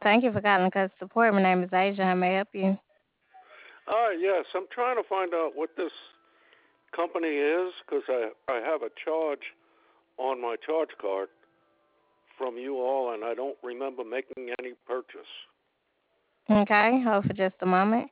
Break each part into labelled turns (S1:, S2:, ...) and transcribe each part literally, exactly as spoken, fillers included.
S1: Thank you for calling customer support. My name is Asia. How may I help you?
S2: Uh, yes, I'm trying to find out what this company is because I, I have a charge on my charge card from you all and I don't remember making any purchase.
S1: Okay, hold for just a moment.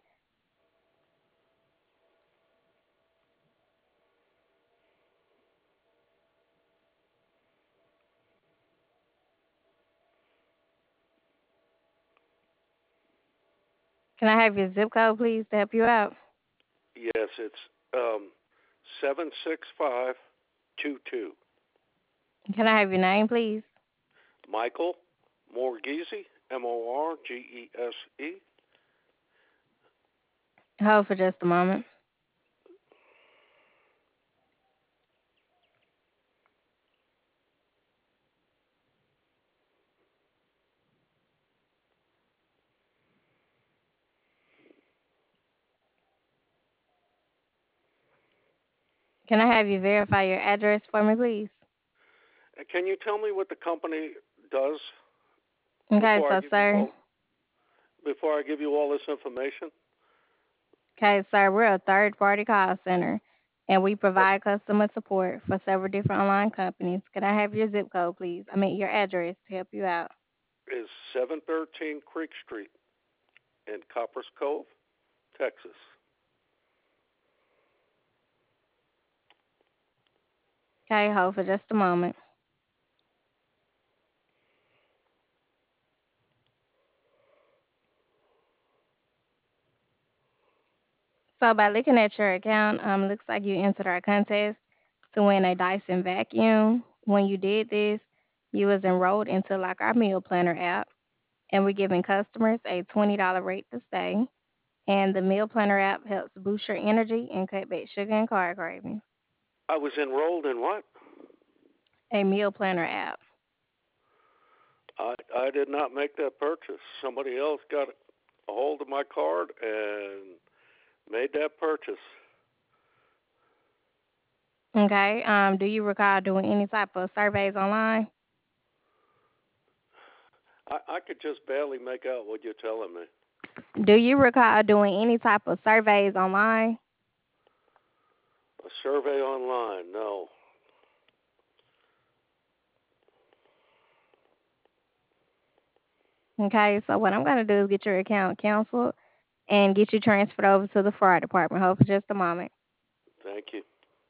S1: Can I have your zip code, please, to help you out?
S2: Yes, it's um, seven six five two two.
S1: Can I have your name, please?
S2: Michael Morgese, M O R G E S E.
S1: Hold for just a moment. Can I have you verify your address for me, please?
S2: Can you tell me what the company does
S1: Okay,
S2: before I
S1: so
S2: give you
S1: sir,
S2: all before I give you all this information?
S1: okay, sir, we're a third-party call center, and we
S2: That
S1: provide customer support for several different online companies. Can I have your zip code, please? I mean your address to help you out.
S2: is seven thirteen Creek Street in Coppers Cove, Texas.
S1: Okay, hold for just a moment. So by looking at your account, um, looks like you entered our contest to win a Dyson vacuum. When you did this, you was enrolled into like our meal planner app, and we're giving customers a twenty dollar rate to stay. And the meal planner app helps boost your energy and cut back sugar and carb cravings.
S2: I was enrolled in what?
S1: A meal planner app.
S2: I I did not make that purchase. Somebody else got a hold of my card and made that purchase.
S1: Okay. Um, do you recall doing any type of surveys online?
S2: I I could just barely make out what you're telling me.
S1: Do you recall doing any type of surveys online?
S2: A survey online? No.
S1: Okay, so what I'm gonna do is get your account canceled and get you transferred over to the fraud department. Hold for just a moment.
S2: Thank you.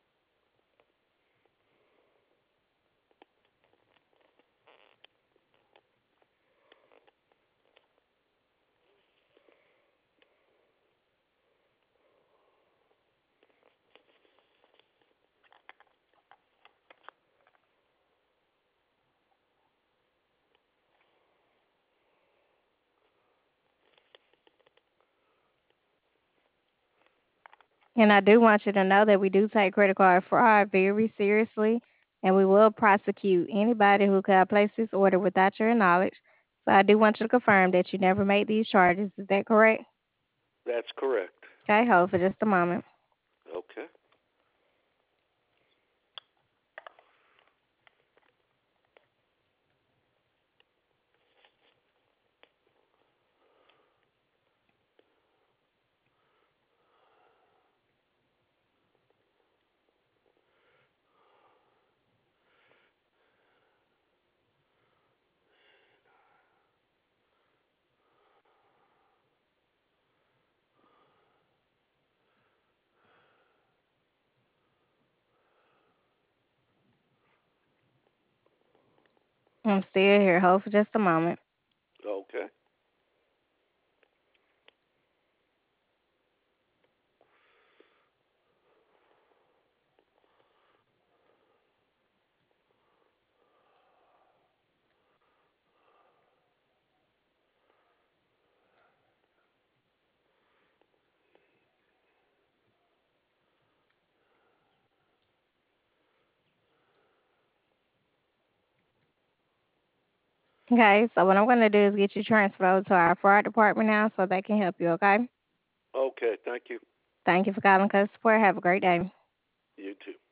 S1: And I do want you to know that we do take credit card fraud very seriously, and we will prosecute anybody who could have placed this order without your knowledge. So I do want you to confirm that you never made these charges. Is that correct?
S2: That's correct.
S1: Okay, hold for just a moment.
S2: Okay.
S1: I'm still here. Hold for just a moment.
S2: Okay.
S1: Okay, so what I'm going to do is get you transferred over to our fraud department now so they can help you, okay?
S2: Okay. Thank you.
S1: Thank you for calling customer support. Have a great day.
S2: You too.